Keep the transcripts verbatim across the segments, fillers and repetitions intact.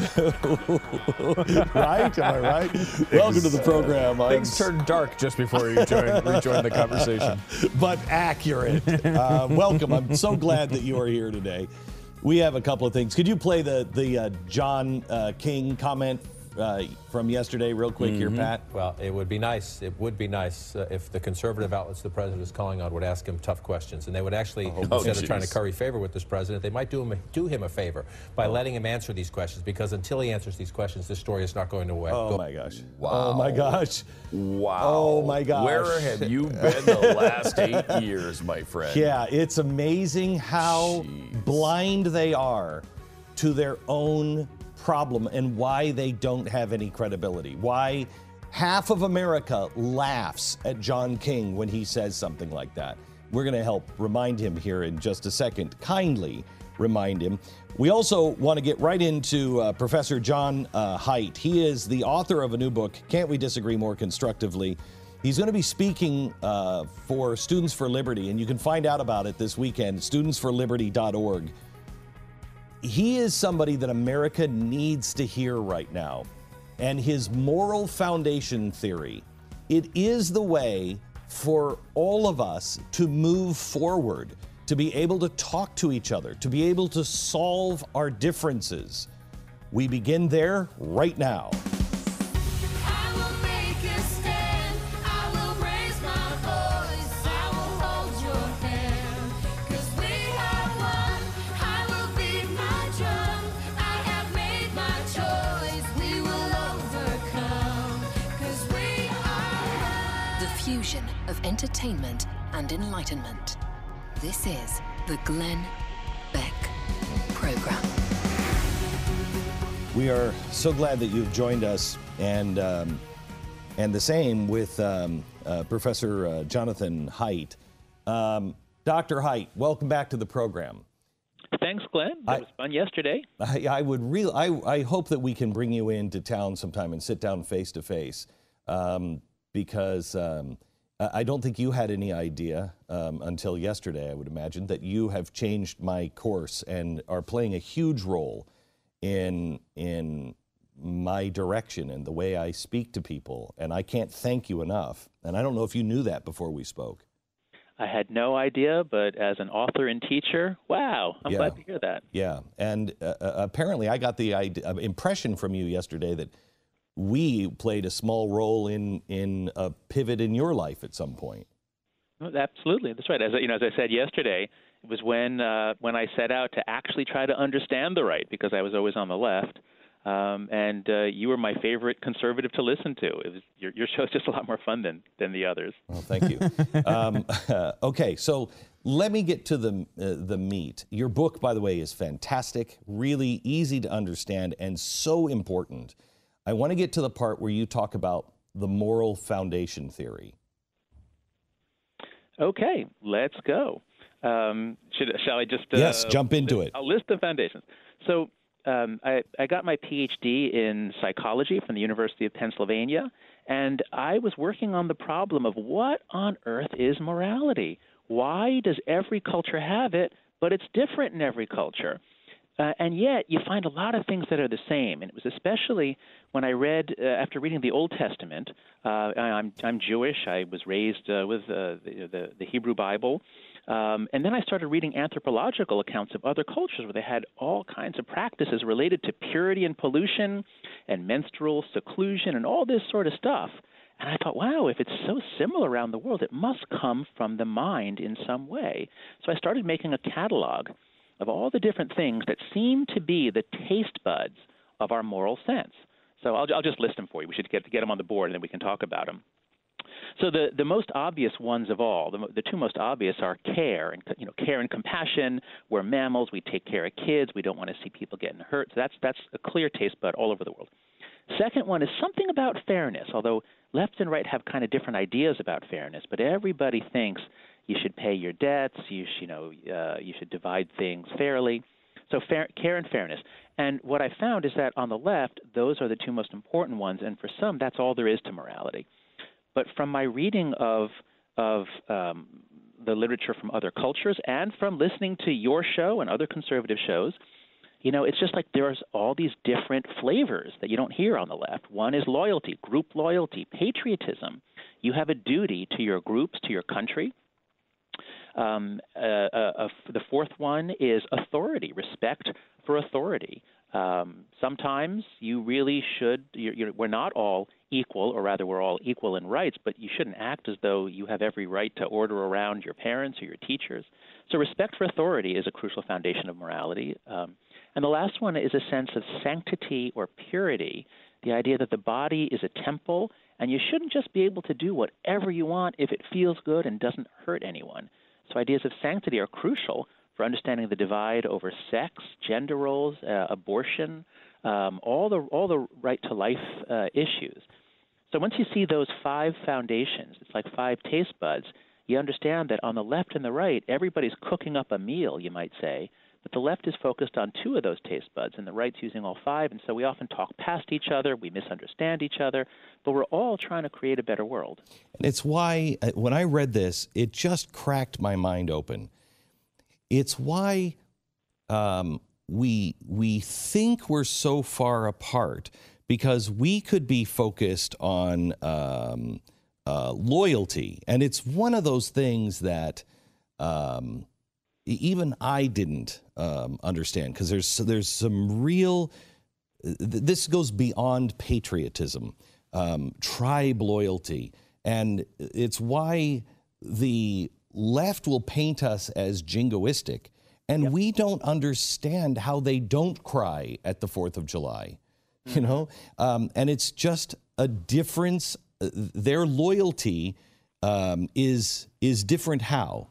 Right? Am I right? Welcome to the program. Things turned dark just before you joined, rejoined the conversation. But accurate. Uh, welcome. I'm so glad that you are here today. We have a couple of things. Could you play the, the uh, John uh, King comment uh, from yesterday real quick mm-hmm. here, Pat? Well, it would be nice. It would be nice uh, if the conservative outlets the president is calling on would ask him tough questions. And they would actually, oh, instead oh, of trying to curry favor with this president, they might do him, do him a favor by oh. letting him answer these questions. Because until he answers these questions, this story is not going to away. Oh, my gosh. Wow. Oh, my gosh. Wow. Oh, my gosh. Where have you been the last eight years, my friend? Yeah, it's amazing how Jeez. blind they are to their own problem and why they don't have any credibility. Why half of America laughs at John King when he says something like that. We're going to help remind him here in just a second. Kindly remind him. We also want to get right into uh, Professor John uh, Haidt. He is the author of a new book, Can't We Disagree More Constructively? He's going to be speaking uh, for Students for Liberty, and you can find out about it this weekend, students for liberty dot org. He is somebody that America needs to hear right now. And his moral foundation theory, it is the way for all of us to move forward, to be able to talk to each other, to be able to solve our differences. We begin there right now. Of entertainment and enlightenment. This is the Glenn Beck Program. We are so glad that you've joined us, and um, and the same with um, uh, Professor uh, Jonathan Haidt. Um, Doctor Haidt, welcome back to the program. Thanks, Glenn. That I, was fun yesterday. I, I would really, I, I hope that we can bring you into town sometime and sit down face to face, um, because. Um, I don't think you had any idea um, until yesterday, I would imagine, that you have changed my course and are playing a huge role in in my direction and the way I speak to people. And I can't thank you enough. And I don't know if you knew that before we spoke. I had no idea, but as an author and teacher, wow, I'm yeah. glad to hear that. Yeah, and uh, apparently I got the idea, uh, impression from you yesterday that we played a small role in in a pivot in your life at some point. Absolutely, that's right. As you know, as I said yesterday, it was when uh, when I set out to actually try to understand the right, because I was always on the left, um, and uh, you were my favorite conservative to listen to. It was, your your show's just a lot more fun than than the others. Well, thank you. um, uh, okay, so let me get to the uh, the meat. Your book, by the way, is fantastic, really easy to understand, and so important. I want to get to the part where you talk about the moral foundation theory. Okay, let's go. Um, should, shall I just... Uh, yes, jump into list, it. I'll list the foundations. So um, I, I got my P H D in psychology from the University of Pennsylvania, and I was working on the problem of what on earth is morality? Why does every culture have it, but it's different in every culture? Uh, and yet you find a lot of things that are the same. And it was especially when I read, uh, after reading the Old Testament, uh, I'm, I'm Jewish. I was raised uh, with uh, the, the, the Hebrew Bible. Um, and then I started reading anthropological accounts of other cultures where they had all kinds of practices related to purity and pollution and menstrual seclusion and all this sort of stuff. And I thought, wow, if it's so similar around the world, it must come from the mind in some way. So I started making a catalog of all the different things that seem to be the taste buds of our moral sense. So I'll, I'll just list them for you. We should get, get them on the board, and then we can talk about them. So the, the most obvious ones of all, the, the two most obvious are care and you know care and compassion. We're mammals. We take care of kids. We don't want to see people getting hurt. So that's that's a clear taste bud all over the world. Second one is something about fairness, although left and right have kind of different ideas about fairness, but everybody thinks you should pay your debts, you should, you know, uh, you should divide things fairly. So fair, care and fairness. And what I found is that on the left, those are the two most important ones, and for some, that's all there is to morality. But from my reading of of um, the literature from other cultures and from listening to your show and other conservative shows, You know, it's just like there's all these different flavors that you don't hear on the left. One is loyalty, group loyalty, patriotism. You have a duty to your groups, to your country. Um, uh, uh, uh, the fourth one is authority, respect for authority. Um, sometimes you really should, you're, you're, we're not all equal, or rather we're all equal in rights, but you shouldn't act as though you have every right to order around your parents or your teachers. So respect for authority is a crucial foundation of morality. Um, and the last one is a sense of sanctity or purity, the idea that the body is a temple, and you shouldn't just be able to do whatever you want if it feels good and doesn't hurt anyone. So ideas of sanctity are crucial for understanding the divide over sex, gender roles, uh, abortion, um, all the all the right to life uh, issues. So once you see those five foundations, it's like five taste buds, you understand that on the left and the right, everybody's cooking up a meal, you might say, but the left is focused on two of those taste buds, and the right's using all five, and so we often talk past each other, we misunderstand each other, but we're all trying to create a better world. And it's why, uh, when I read this, it just cracked my mind open. It's why um, we we think we're so far apart, because we could be focused on um, uh, loyalty, and it's one of those things that um, even I didn't um, understand, because there's there's some real. This goes beyond patriotism, um, tribe loyalty, and it's why the left will paint us as jingoistic, and yep. we don't understand how they don't cry at the fourth of July, mm-hmm. you know? Um, and it's just a difference. Their loyalty um, is is different how?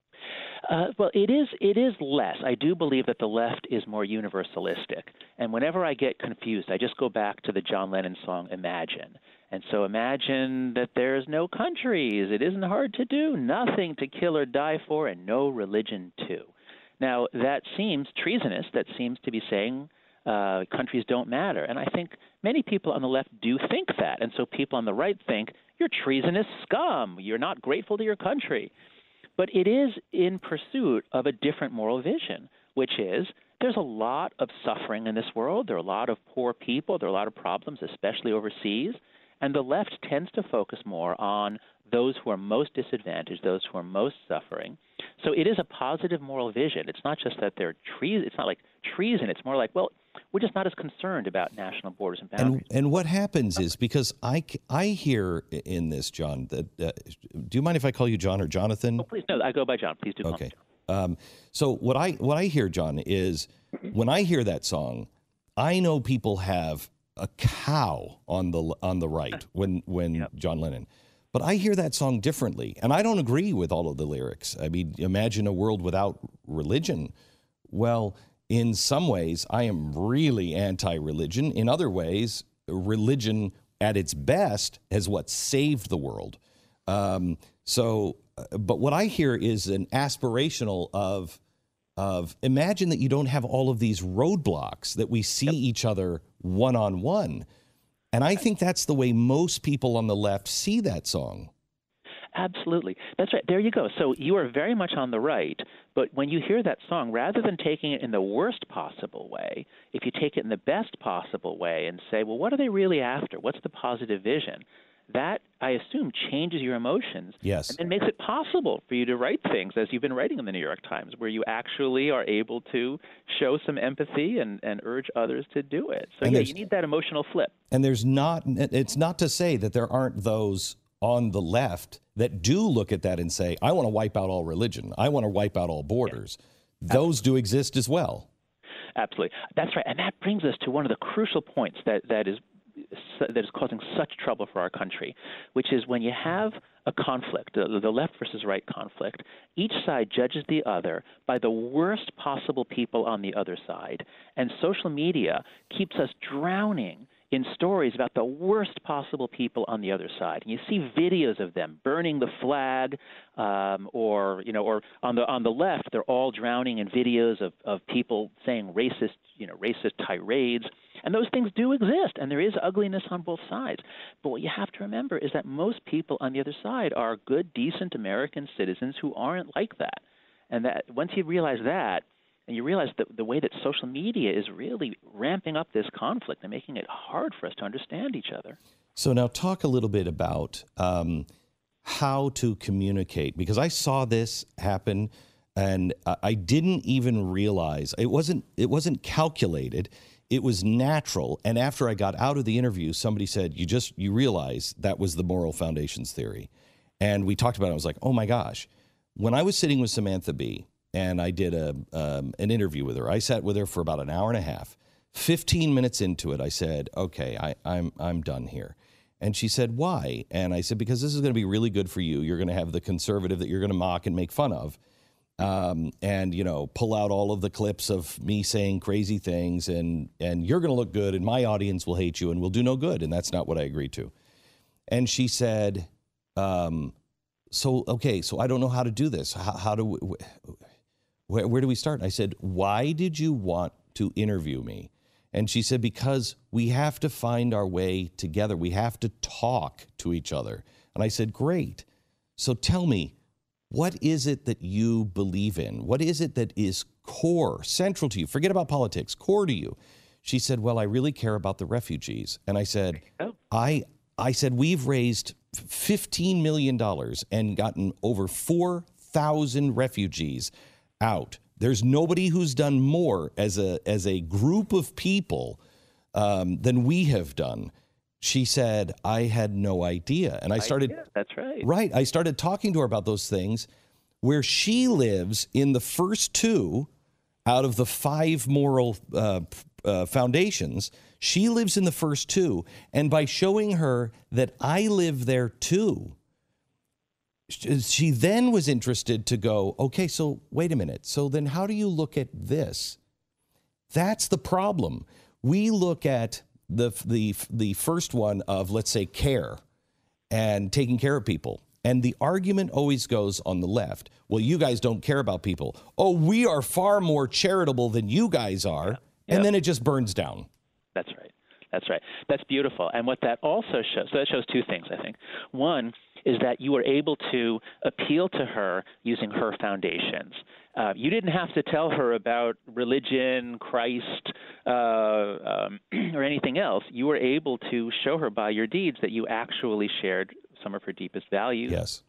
Uh, well, it is it is less. I do believe that the left is more universalistic. And whenever I get confused, I just go back to the John Lennon song, Imagine. And so imagine that there's no countries. It isn't hard to do. Nothing to kill or die for, and no religion too. Now, that seems treasonous. That seems to be saying uh, countries don't matter. And I think many people on the left do think that. And so people on the right think, you're treasonous scum. You're not grateful to your country. But it is in pursuit of a different moral vision, which is there's a lot of suffering in this world. There are a lot of poor people. There are a lot of problems, especially overseas. And the left tends to focus more on those who are most disadvantaged, those who are most suffering. So it is a positive moral vision. It's not just that they're treason. It's not like treason. It's more like, well, we're just not as concerned about national borders and boundaries. And, and what happens is, because I, I hear in this, John, that uh, do you mind if I call you John or Jonathan? Oh, please, no, I go by John. Please do call okay. me John. Um, so what I what I hear, John, is when I hear that song, I know people have a cow on the on the right when when yep. John Lennon. But I hear that song differently, and I don't agree with all of the lyrics. I mean, imagine a world without religion. Well, in some ways, I am really anti-religion. In other ways, religion at its best has what saved the world. Um, so, but what I hear is an aspirational of of imagine that you don't have all of these roadblocks, that we see yep. each other one-on-one. And I think that's the way most people on the left see that song. Absolutely. That's right. There you go. So you are very much on the right, but when you hear that song, rather than taking it in the worst possible way, if you take it in the best possible way and say, well, what are they really after? What's the positive vision? That, I assume, changes your emotions. Yes. And then makes it possible for you to write things, as you've been writing in the New York Times, where you actually are able to show some empathy and, and urge others to do it. So, and yeah, you need that emotional flip. And there's not, it's not to say that there aren't those on the left that do look at that and say, I want to wipe out all religion. I want to wipe out all borders. Yeah. Those Absolutely. do exist as well. Absolutely. That's right. And that brings us to one of the crucial points that, that is that is causing such trouble for our country, which is when you have a conflict, the, the left versus right conflict, each side judges the other by the worst possible people on the other side. And social media keeps us drowning in stories about the worst possible people on the other side. And you see videos of them burning the flag, um, or, you know, or on the on the left, they're all drowning in videos of, of people saying racist, you know, racist tirades. And those things do exist, and there is ugliness on both sides. But what you have to remember is that most people on the other side are good, decent American citizens who aren't like that. And that once you realize that, And you realize that the way that social media is really ramping up this conflict and making it hard for us to understand each other. So now talk a little bit about um, how to communicate, because I saw this happen and I didn't even realize it wasn't it wasn't calculated. It was natural. And after I got out of the interview, somebody said, you just you realize that was the moral foundations theory. And we talked about it. I was like, oh my gosh. When I was sitting with Samantha Bee and I did a um, an interview with her, I sat with her for about an hour and a half. fifteen minutes into it, I said, okay, I, I'm I'm done here. And she said, why? And I said, because this is going to be really good for you. You're going to have the conservative that you're going to mock and make fun of. Um, and, you know, pull out all of the clips of me saying crazy things, and, and you're going to look good, and my audience will hate you and will do no good. And that's not what I agreed to. And she said, um, so, okay, so I don't know how to do this. How, how do we, where, where do we start? And I said, why did you want to interview me? And she said, because we have to find our way together. We have to talk to each other. And I said, great. So tell me, what is it that you believe in? What is it that is core, central to you? Forget about politics, core to you. She said, well, I really care about the refugees. And I said, oh. I, I said, we've raised fifteen million dollars and gotten over four thousand refugees out. There's nobody who's done more as a as a group of people um, than we have done. She said, I had no idea. And I started, yeah, that's right. Right. I started talking to her about those things where she lives in the first two out of the five moral uh, uh, foundations. She lives in the first two. And by showing her that I live there too, she then was interested to go, okay, so wait a minute. So then how do you look at this? That's the problem. We look at the the the first one of, let's say, care and taking care of people. And the argument always goes on the left. Well, you guys don't care about people. Oh, we are far more charitable than you guys are. Yeah. And yep. then it just burns down. That's right. That's right. That's beautiful. And what that also shows, so that shows two things, I think. One is that you were able to appeal to her using her foundations. Uh, you didn't have to tell her about religion, Christ, uh, um, or anything else. You were able to show her by your deeds that you actually shared some of her deepest values. Yes.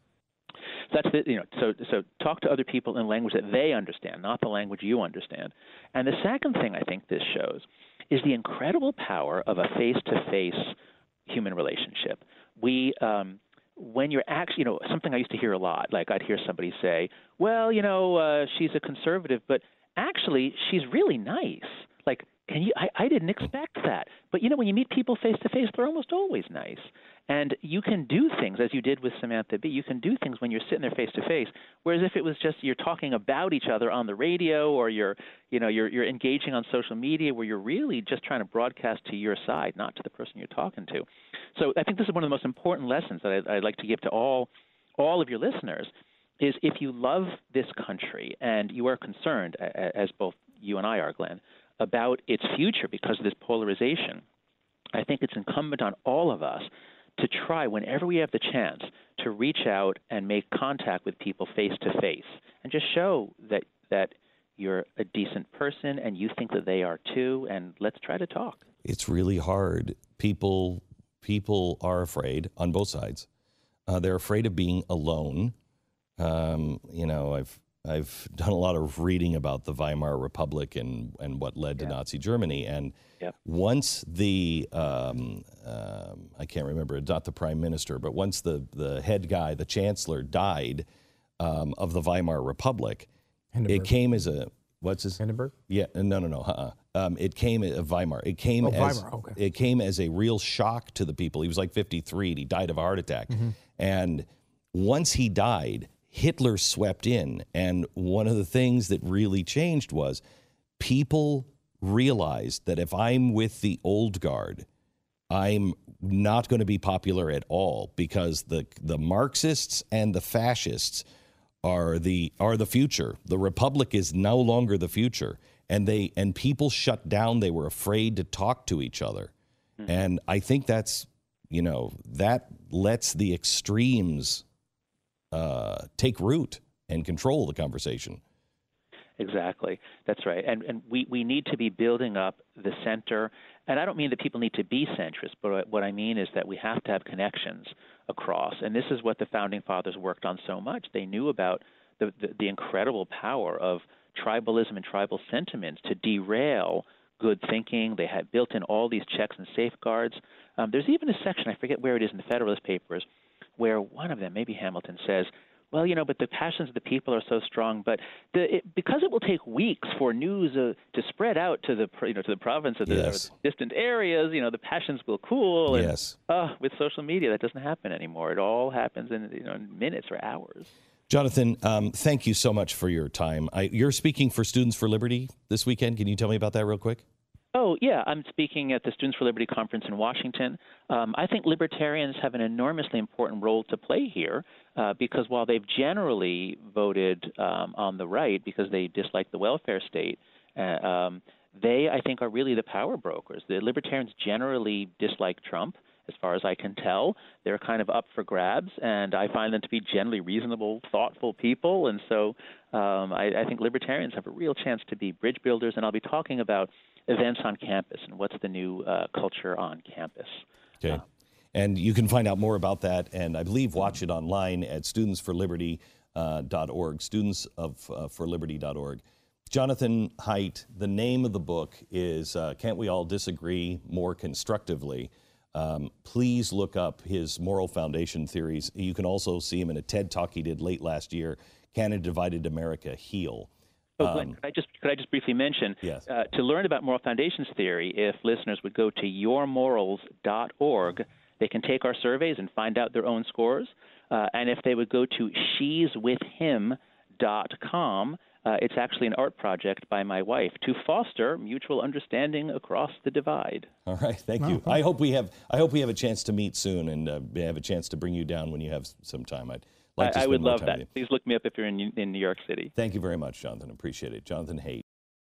So that's the, you know, so so talk to other people in language that they understand, not the language you understand. And the second thing I think this shows is the incredible power of a face-to-face human relationship. We um, when you're actually, you know, something I used to hear a lot, like I'd hear somebody say, well, you know, uh, she's a conservative, but actually she's really nice. Like, can you, I, I didn't expect that. But, you know, when you meet people face to face, they're almost always nice. And you can do things, as you did with Samantha Bee, you can do things when you're sitting there face to face, whereas if it was just you're talking about each other on the radio, or you're, you know, you're, you're engaging on social media where you're really just trying to broadcast to your side, not to the person you're talking to. So I think this is one of the most important lessons that I, I'd like to give to all, all of your listeners, is if you love this country and you are concerned, as both you and I are, Glenn, about its future because of this polarization, I think it's incumbent on all of us to try, whenever we have the chance, to reach out and make contact with people face to face and just show that that you're a decent person and you think that they are too, and let's try to talk. It's really hard. People people are afraid on both sides. Uh, they're afraid of being alone. Um, you know, I've I've done a lot of reading about the Weimar Republic and, and what led to yeah. Nazi Germany. And yep. once the, um, um, I can't remember, not the prime minister, but once the, the head guy, the chancellor, died um, of the Weimar Republic, Hindenburg. It came as a, what's his? Hindenburg? Yeah, no, no, no. Uh-uh. Um, it came as Weimar. It came oh, as Weimar. Okay. It came as a real shock to the people. He was like fifty-three and he died of a heart attack. Mm-hmm. And once he died, Hitler swept in, and one of the things that really changed was people realized that if I'm with the old guard, I'm not going to be popular at all, because the the Marxists and the fascists are the are the future. The Republic is no longer the future, and they and people shut down. They were afraid to talk to each other, mm-hmm. and I think that's you know that lets the extremes Uh, take root and control the conversation. Exactly. That's right. And and we, we need to be building up the center. And I don't mean that people need to be centrist, but what I mean is that we have to have connections across. And this is what the Founding Fathers worked on so much. They knew about the, the, the incredible power of tribalism and tribal sentiments to derail good thinking. They had built in all these checks and safeguards. Um, there's even a section, I forget where it is in the Federalist Papers, where one of them, maybe Hamilton, says, well, you know, but the passions of the people are so strong. But the, it, because it will take weeks for news uh, to spread out to the you know to the province of the Yes. distant areas, you know, the passions will cool. And, Yes. uh, with social media, that doesn't happen anymore. It all happens in you know in minutes or hours. Jonathan, um, thank you so much for your time. I, you're speaking for Students for Liberty this weekend. Can you tell me about that real quick? Oh, yeah. I'm speaking at the Students for Liberty conference in Washington. Um, I think libertarians have an enormously important role to play here uh, because while they've generally voted um, on the right because they dislike the welfare state, uh, um, they, I think, are really the power brokers. The libertarians generally dislike Trump, as far as I can tell. They're kind of up for grabs, and I find them to be generally reasonable, thoughtful people. And so um, I, I think libertarians have a real chance to be bridge builders, and I'll be talking about events on campus and what's the new uh, culture on campus. Okay. Uh, and you can find out more about that, and I believe watch it online at students for liberty dot org, students of uh, for liberty dot org. Jonathan Haidt, the name of the book is uh, Can't We All Disagree More Constructively? Um, please look up his moral foundation theories. You can also see him in a TED Talk he did late last year, Can a Divided America Heal? Oh, Glenn, could I just could I just briefly mention Yes. uh, to learn about moral foundations theory? If listeners would go to your morals dot org, they can take our surveys and find out their own scores. Uh, and if they would go to she's with him dot com, uh, it's actually an art project by my wife to foster mutual understanding across the divide. All right, thank you. I hope we have I hope we have a chance to meet soon and uh, have a chance to bring you down when you have some time. I'd like to I, I spend would more love time that. with you. Please look me up if you're in in New York City. Thank you very much, Jonathan. Appreciate it. Jonathan Haidt.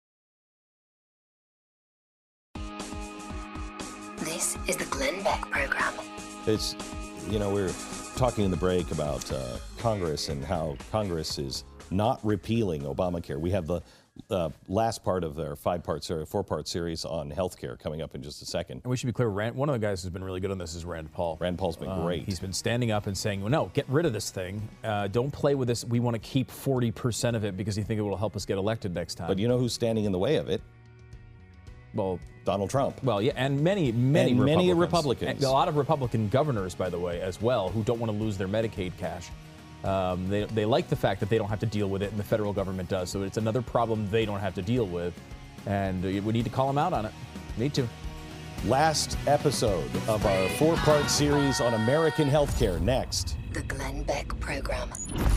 This is the Glenn Beck Program. It's, you know, we we're talking in the break about uh, Congress and how Congress is not repealing Obamacare. We have the uh, last part of their five-part, or four-part series on health care coming up in just a second. And we should be clear, Rand, one of the guys who's been really good on this is Rand Paul. Rand Paul's been Um, great. He's been standing up and saying, well, no, get rid of this thing. Uh, don't play with this. We want to keep forty percent of it because you think it will help us get elected next time. But you know who's standing in the way of it? well, Donald Trump. Well, yeah, and many, many And Republicans. many Republicans. And a lot of Republican governors, by the way, as well, who don't want to lose their Medicaid cash. Um, they, they like the fact that they don't have to deal with it, and the federal government does. So it's another problem they don't have to deal with. And uh, we need to call them out on it. Need to. Last episode of our four-part series on American healthcare. Next. The Glenn Beck Program.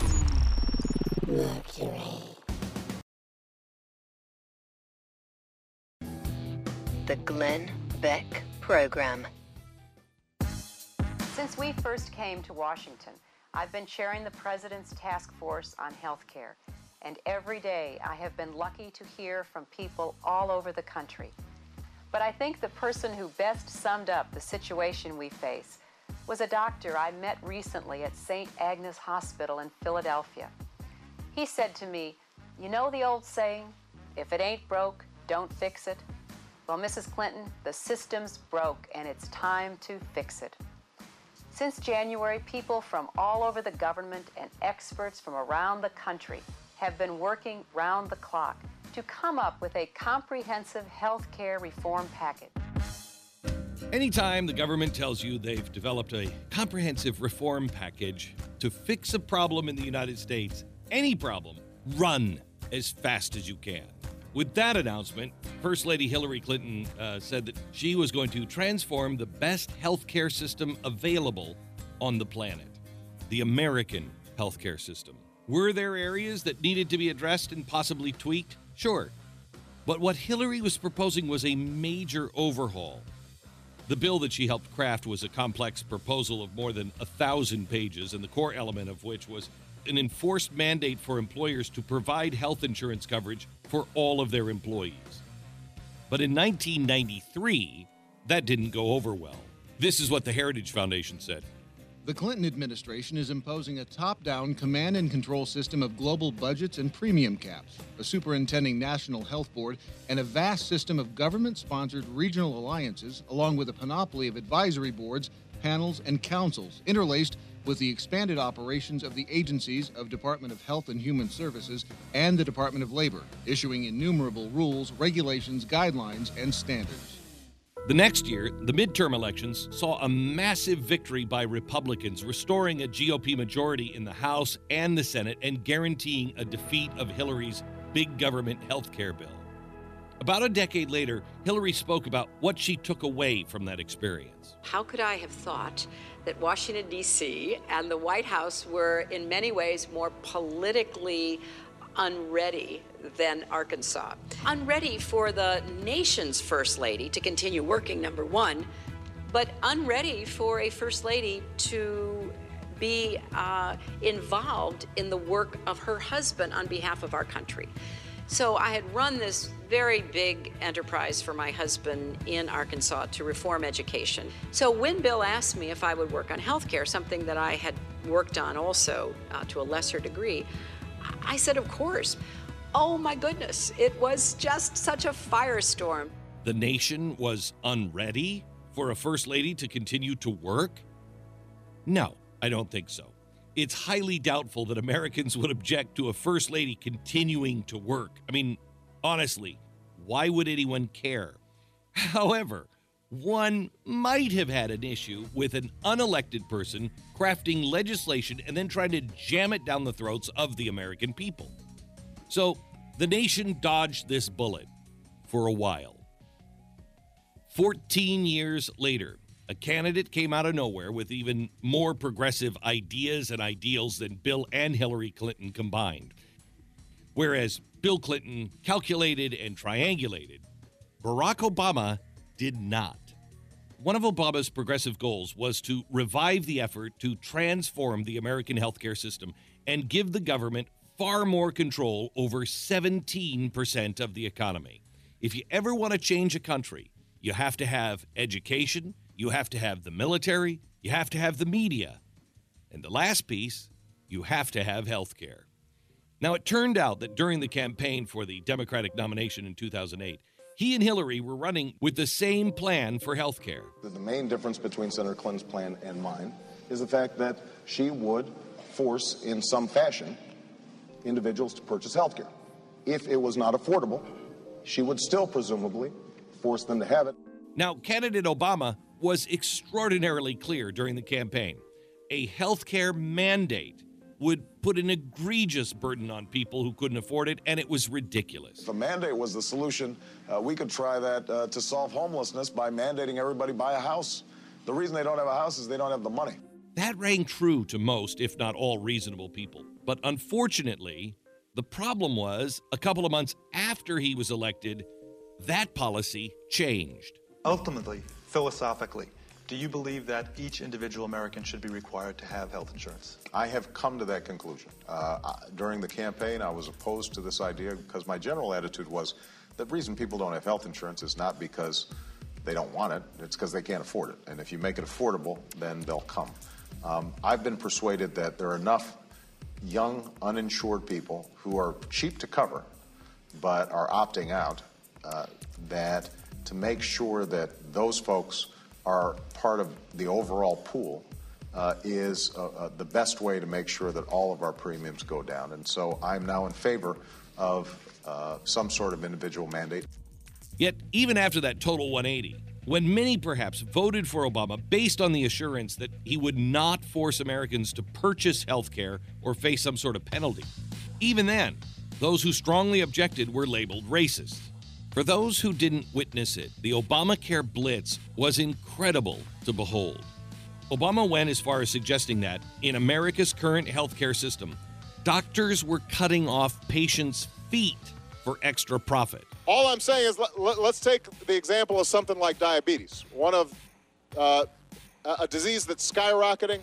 Mercury. The Glenn Beck Program. Since we first came to Washington, I've been chairing the President's Task Force on Health Care, and every day I have been lucky to hear from people all over the country. But I think the person who best summed up the situation we face was a doctor I met recently at Saint Agnes Hospital in Philadelphia. He said to me, "You know the old saying, if it ain't broke, don't fix it? Well, Missus Clinton, the system's broke and it's time to fix it." Since January, people from all over the government and experts from around the country have been working round the clock to come up with a comprehensive health care reform package. Anytime the government tells you they've developed a comprehensive reform package to fix a problem in the United States, any problem, run as fast as you can. With that announcement, First Lady Hillary Clinton uh, said that she was going to transform the best healthcare system available on the planet, the American healthcare system. Were there areas that needed to be addressed and possibly tweaked? Sure. But what Hillary was proposing was a major overhaul. The bill that she helped craft was a complex proposal of more than a thousand pages, and the core element of which was an enforced mandate for employers to provide health insurance coverage for all of their employees. But in nineteen ninety-three, that didn't go over well. This is what the Heritage Foundation said. The Clinton administration is imposing a top-down command and control system of global budgets and premium caps, a superintending national health board, and a vast system of government-sponsored regional alliances, along with a panoply of advisory boards, panels, and councils, interlaced with the expanded operations of the agencies of Department of Health and Human Services and the Department of Labor, issuing innumerable rules, regulations, guidelines, and standards. The next year, the midterm elections saw a massive victory by Republicans, restoring a G O P majority in the House and the Senate and guaranteeing a defeat of Hillary's big government health care bill. About a decade later, Hillary spoke about what she took away from that experience. How could I have thought that Washington, D C and the White House were in many ways more politically unready than Arkansas? Unready for the nation's first lady to continue working, number one, but unready for a first lady to be uh, involved in the work of her husband on behalf of our country. So I had run this very big enterprise for my husband in Arkansas to reform education. So when Bill asked me if I would work on healthcare, something that I had worked on also uh, to a lesser degree, I said, of course. Oh my goodness, it was just such a firestorm. The nation was unready for a first lady to continue to work? No, I don't think so. It's highly doubtful that Americans would object to a first lady continuing to work. I mean, honestly, why would anyone care? However, one might have had an issue with an unelected person crafting legislation and then trying to jam it down the throats of the American people. So the nation dodged this bullet for a while. fourteen years later, a candidate came out of nowhere with even more progressive ideas and ideals than Bill and Hillary Clinton combined. Whereas Bill Clinton calculated and triangulated, Barack Obama did not. One of Obama's progressive goals was to revive the effort to transform the American healthcare system and give the government far more control over seventeen percent of the economy. If you ever want to change a country, you have to have education, you have to have the military, you have to have the media, and the last piece, you have to have healthcare. Now, it turned out that during the campaign for the Democratic nomination in two thousand eight, he and Hillary were running with the same plan for health care. The main difference between Senator Clinton's plan and mine is the fact that she would force, in some fashion, individuals to purchase health care. If it was not affordable, she would still presumably force them to have it. Now, candidate Obama was extraordinarily clear during the campaign. A health care mandate would put an egregious burden on people who couldn't afford it, and it was ridiculous. If a mandate was the solution, uh, we could try that uh, to solve homelessness by mandating everybody buy a house. The reason they don't have a house is they don't have the money. That rang true to most, if not all, reasonable people. But unfortunately, the problem was a couple of months after he was elected, that policy changed. Ultimately, philosophically, do you believe that each individual American should be required to have health insurance? I have come to that conclusion. Uh, during the campaign, I was opposed to this idea because my general attitude was the reason people don't have health insurance is not because they don't want it, it's because they can't afford it. And if you make it affordable, then they'll come. Um, I've been persuaded that there are enough young, uninsured people who are cheap to cover, but are opting out, uh, that to make sure that those folks are part of the overall pool uh, is uh, uh, the best way to make sure that all of our premiums go down. And so I'm now in favor of uh, some sort of individual mandate. Yet, even after that total one eighty, when many perhaps voted for Obama based on the assurance that he would not force Americans to purchase health care or face some sort of penalty, even then, those who strongly objected were labeled racist. For those who didn't witness it, the Obamacare blitz was incredible to behold. Obama went as far as suggesting that, in America's current healthcare system, doctors were cutting off patients' feet for extra profit. All I'm saying is let, let, let's take the example of something like diabetes, one of uh, a disease that's skyrocketing,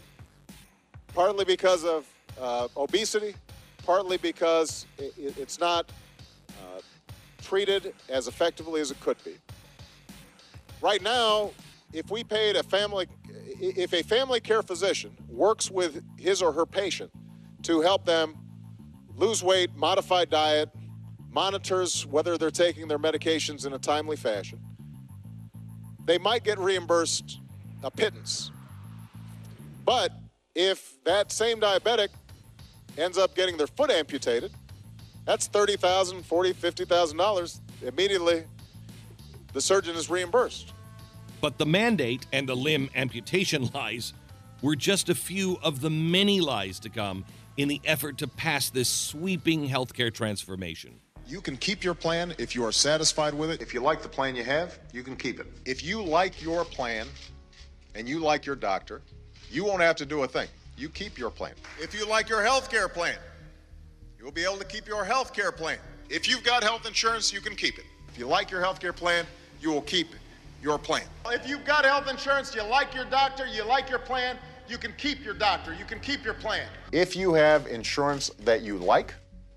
partly because of uh, obesity, partly because it, it's not uh, treated as effectively as it could be. Right now, if we paid a family, if a family care physician works with his or her patient to help them lose weight, modify diet, monitors whether they're taking their medications in a timely fashion, they might get reimbursed a pittance. But if that same diabetic ends up getting their foot amputated, that's thirty thousand dollars, forty thousand dollars, fifty thousand dollars. Immediately, the surgeon is reimbursed. But the mandate and the limb amputation lies were just a few of the many lies to come in the effort to pass this sweeping healthcare transformation. You can keep your plan if you are satisfied with it. If you like the plan you have, you can keep it. If you like your plan and you like your doctor, you won't have to do a thing. You keep your plan. If you like your health care plan, you'll be able to keep your health care plan. If you've got health insurance, you can keep it. If you like your health care plan, you will keep your plan. If you've got health insurance, you like your doctor, you like your plan, you can keep your doctor, you can keep your plan. If you have insurance that you like,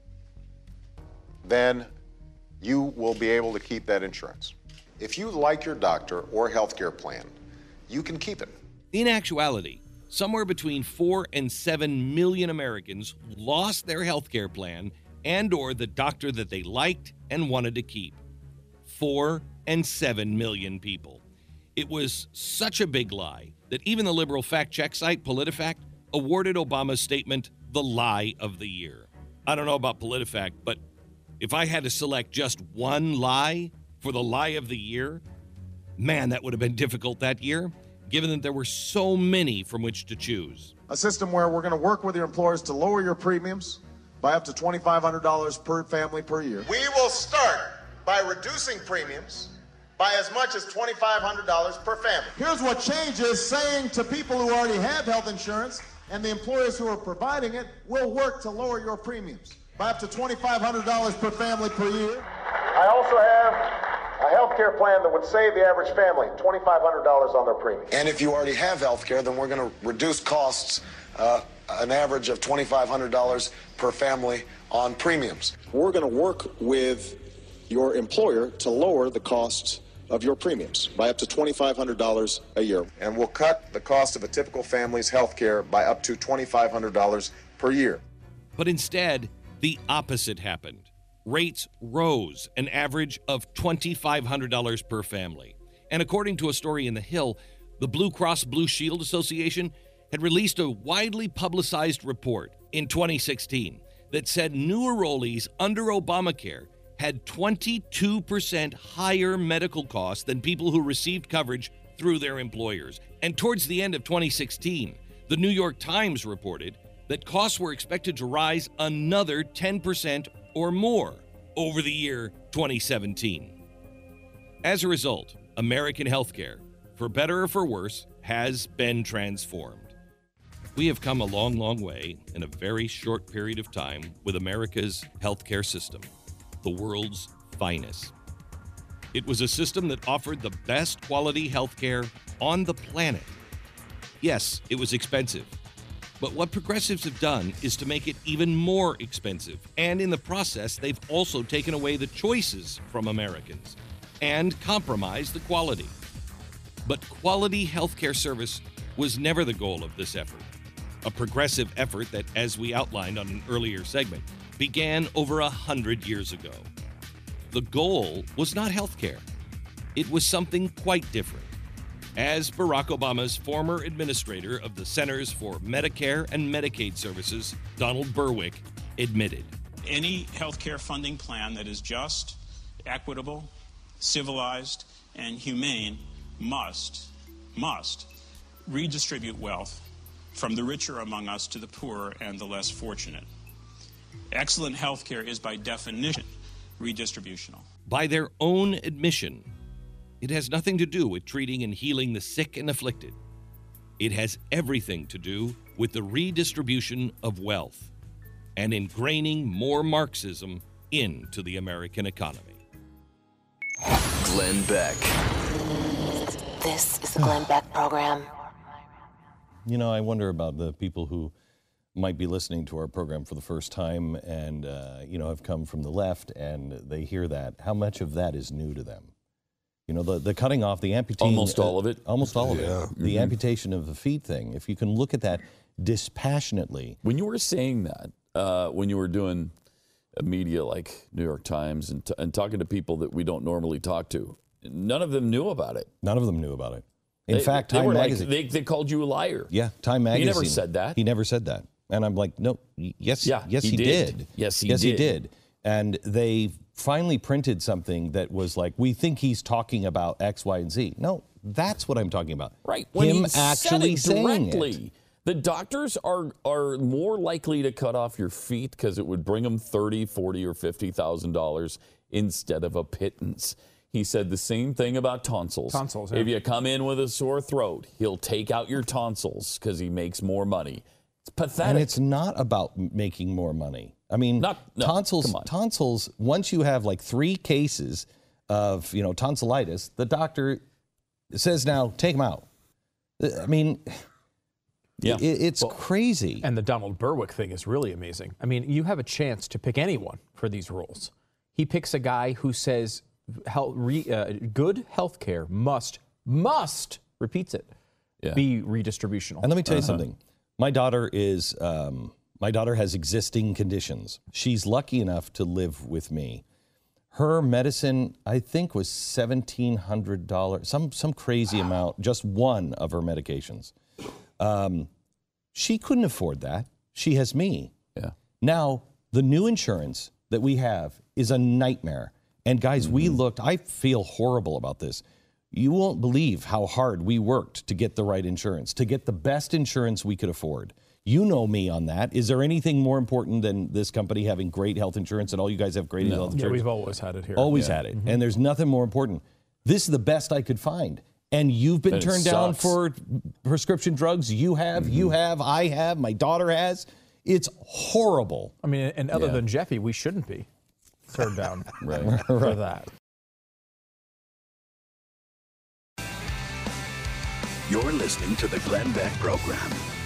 then you will be able to keep that insurance. If you like your doctor or health care plan, you can keep it. In actuality, somewhere between four and seven million Americans lost their health care plan and or the doctor that they liked and wanted to keep. Four and seven million people. It was such a big lie that even the liberal fact-check site PolitiFact awarded Obama's statement the lie of the year. I don't know about PolitiFact, but if I had to select just one lie for the lie of the year, man, that would have been difficult that year, given that there were so many from which to choose. A system where we're going to work with your employers to lower your premiums by up to twenty-five hundred dollars per family per year. We will start by reducing premiums by as much as twenty-five hundred dollars per family. Here's what changes, saying to people who already have health insurance and the employers who are providing it, will work to lower your premiums by up to twenty-five hundred dollars per family per year. I also have a health care plan that would save the average family twenty-five hundred dollars on their premium. And if you already have health care, then we're going to reduce costs uh, an average of twenty-five hundred dollars per family on premiums. We're going to work with your employer to lower the costs of your premiums by up to twenty-five hundred dollars a year. And we'll cut the cost of a typical family's health care by up to twenty-five hundred dollars per year. But instead, the opposite happened. Rates rose an average of twenty-five hundred dollars per family. And according to a story in The Hill, the Blue Cross Blue Shield Association had released a widely publicized report in twenty sixteen that said new enrollees under Obamacare had twenty-two percent higher medical costs than people who received coverage through their employers. And towards the end of twenty sixteen, the New York Times reported that costs were expected to rise another ten percent or more over the year twenty seventeen. As a result, American healthcare, for better or for worse, has been transformed. We have come a long, long way in a very short period of time with America's healthcare system, the world's finest. It was a system that offered the best quality healthcare on the planet. Yes, it was expensive, but what progressives have done is to make it even more expensive, and in the process, they've also taken away the choices from Americans and compromised the quality. But quality healthcare service was never the goal of this effort, a progressive effort that, as we outlined on an earlier segment, began over a hundred years ago. The goal was not healthcare. It was something quite different. As Barack Obama's former administrator of the Centers for Medicare and Medicaid Services, Donald Berwick, admitted. Any healthcare funding plan that is just, equitable, civilized, and humane must, must redistribute wealth from the richer among us to the poorer and the less fortunate. Excellent healthcare is by definition redistributional. By their own admission, it has nothing to do with treating and healing the sick and afflicted. It has everything to do with the redistribution of wealth and ingraining more Marxism into the American economy. Glenn Beck. This is the Glenn Beck Program. You know, I wonder about the people who might be listening to our program for the first time and, uh, you know, have come from the left and they hear that. How much of that is new to them? You know, the, the cutting off, the amputation. Almost all of it. Almost all of Yeah. it. The Mhm. amputation of the feet thing. If you can look at that dispassionately. When you were saying that, uh, when you were doing a media like New York Times and, t- and talking to people that we don't normally talk to, none of them knew about it. None of them knew about it. In They- fact, they Time were like- Magazine. they, they called you a liar. Yeah, Time Magazine. He never said that. He never said that. And I'm like, no, y- yes, Yeah, yes, he he, did. did. Yes, he yes, did. he did. And they finally printed something that was like, we think he's talking about X, Y, and Z. No, that's what I'm talking about. Right. When Him he said actually it saying directly. it. The doctors are are more likely to cut off your feet because it would bring them thirty, forty, or fifty thousand dollars instead of a pittance. He said the same thing about tonsils. Tonsils, yeah. If you come in with a sore throat, he'll take out your tonsils because he makes more money. It's pathetic. And it's not about m- making more money. I mean, Not- no, tonsils, come on. tonsils, once you have like three cases of, you know, tonsillitis, the doctor says now, take them out. I mean, yeah. it, it's Well, crazy. And the Donald Berwick thing is really amazing. I mean, you have a chance to pick anyone for these roles. He picks a guy who says health, re, uh, good health care must, must, repeats it, Yeah. be redistributional. And let me tell you Uh-huh. something. My daughter is, um, my daughter has existing conditions. She's lucky enough to live with me. Her medicine, I think, was seventeen hundred dollars, some some crazy amount, just one of her medications. Um, she couldn't afford that. She has me. Yeah. Now, the new insurance that we have is a nightmare. And guys, Mm-hmm. we looked, I feel horrible about this. You won't believe how hard we worked to get the right insurance, to get the best insurance we could afford. You know me on that. Is there anything more important than this company having great health insurance, and all you guys have great No. health Yeah, insurance? we've always had it here. Always Yeah. had it. Mhm. And there's nothing more important. This is the best I could find. And you've been And it turned down sucks. for prescription drugs. You have, you have, I have, my daughter has. It's horrible. I mean, and other Yeah. than Jeffy, we shouldn't be turned down Right. for Right. that. You're listening to the Glenn Beck Program.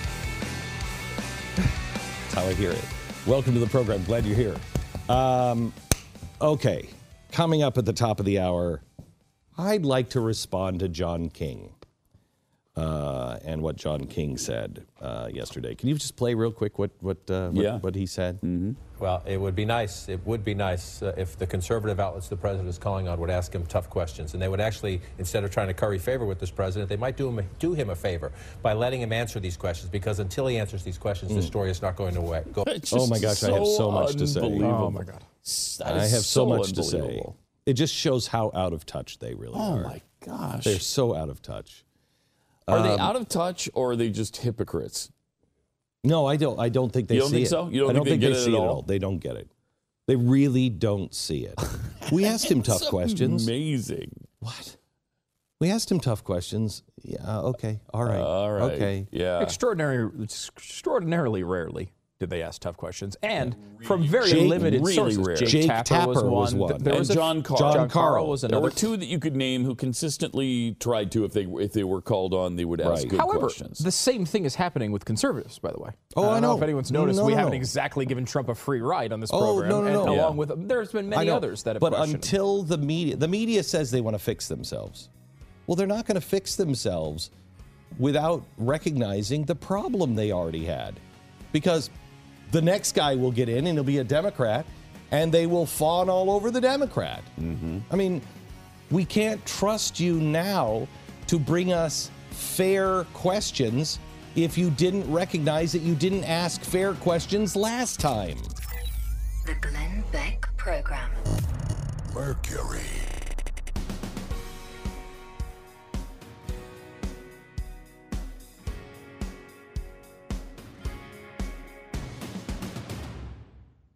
That's how I hear it. Welcome to the program. Glad you're here. Um, okay. Coming up at the top of the hour, I'd like to respond to John King uh, and what John King said uh, yesterday. Can you just play real quick what what uh, what, Yeah. what he said? Mm-hmm. Well, it would be nice, it would be nice uh, if the conservative outlets the president is calling on would ask him tough questions. And they would actually, instead of trying to curry favor with this president, they might do him, do him a favor by letting him answer these questions, because until he answers these questions, this Mm. story is not going away. Go. Oh my gosh, I have so much to say. unbelievable. Oh, my God. That I is have so, so much to say. unbelievable. It just shows how out of touch they really Oh are. my gosh. They're so out of touch. Are they Um, out of touch or are they just hypocrites? No, I don't. I don't think they You don't see think it. so? You don't I don't think think they they, get it see at it at all? all. They don't get it. They really don't see it. We asked him tough It's questions. Amazing. What? We asked him tough questions. Yeah. Okay. All right. All right. Okay. Yeah. Extraordinary, extraordinarily rarely did they ask tough questions, and from very Jake- limited really sources. rare. Jake, Jake Tapper, Tapper was one. was one. Th- There And was a- John Carl. John John Carl Carl. was There another. were two that you could name who consistently tried to, if they if they were called on, they would ask Right. good However, questions. the same thing is happening with conservatives, by the way. Oh, I don't I know know. if anyone's noticed. No, we no, haven't no. exactly given Trump a free ride on this Oh, program. no, no, and no. along Yeah. with there's been I many know. others that have But questioned him. until the media, the media says they want to fix themselves. Well, they're not going to fix themselves without recognizing the problem they already had, because the next guy will get in and he'll be a Democrat, and they will fawn all over the Democrat. Mm-hmm. I mean, we can't trust you now to bring us fair questions if you didn't recognize that you didn't ask fair questions last time. The Glenn Beck Program. Mercury.